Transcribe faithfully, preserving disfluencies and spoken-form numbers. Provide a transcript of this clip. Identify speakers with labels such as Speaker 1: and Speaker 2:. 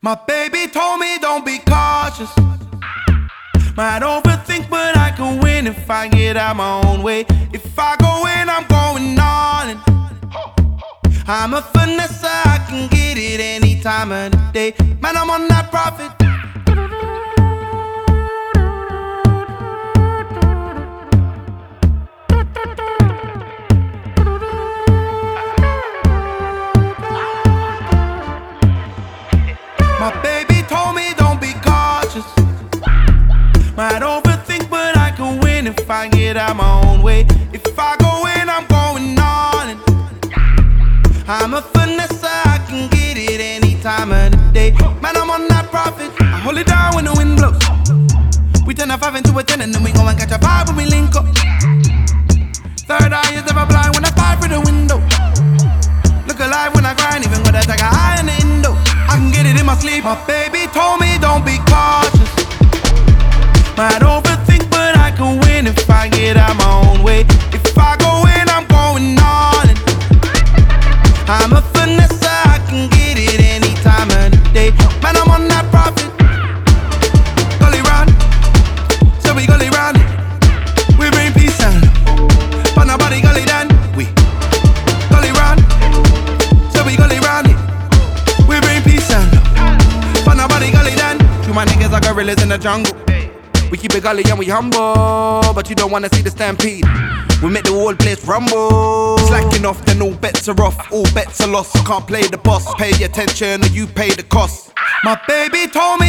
Speaker 1: My baby told me don't be cautious. Might overthink, but I can win if I get out my own way. If I go in, I'm going all in. I'm a finesse, I can get it any time of the day. Man, I'm on that profit. My baby told me don't be cautious. Might overthink, but I can win if I get out my own way. If I go in, I'm going all in. I'm a finesse, I can get it any time of the day. Man, I'm on that profit. I hold it down when the wind blows. We turn a five into a ten and then we go and catch a vibe when we link up. Third eye is never blind when I fly through the window. Look alive when I grind, even when I take a eye in the Indo. I can get it in my sleep. My baby told me don't be cautious. Might overthink, but I can win if I get out my own way. If I go in, I'm going all in. I'm a finesse, I can get it any time of the day. Man, I'm on that profit. Gully round, so we gully round it. We bring peace and love, but nobody gully down. We gully round, so we gully round it. We bring peace and love, but nobody gully down. You my niggas are gorillas in the jungle. We keep it gully and we humble, but you don't wanna see the stampede. We make the whole place rumble. Slacking off, then all bets are off. All bets are lost. Can't play the boss. Pay attention or you pay the cost. My baby told me